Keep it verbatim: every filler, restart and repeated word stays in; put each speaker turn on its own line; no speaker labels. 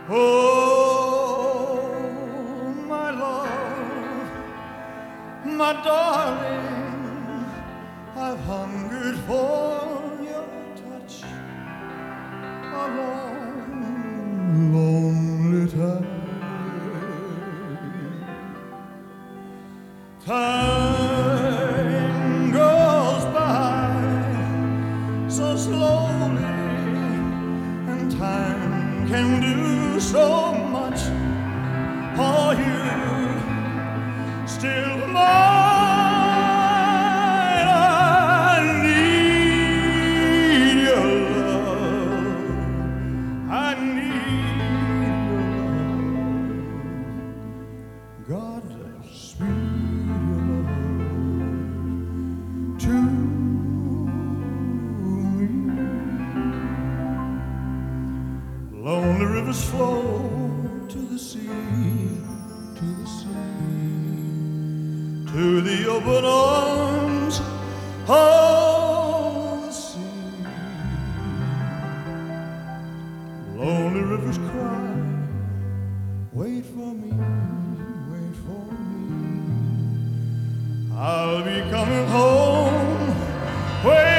Oh, my love, my darling, I've hungered for your touch a long, lonely time. Time goes by so slowly, and time can do so much for you. Still mine, I need your love. I need your love. God, sweet your love to me. Lonely rivers flow to the sea, to the sea, to the open arms of the sea. Lonely rivers cry, wait for me, wait for me. I'll be coming home. Wait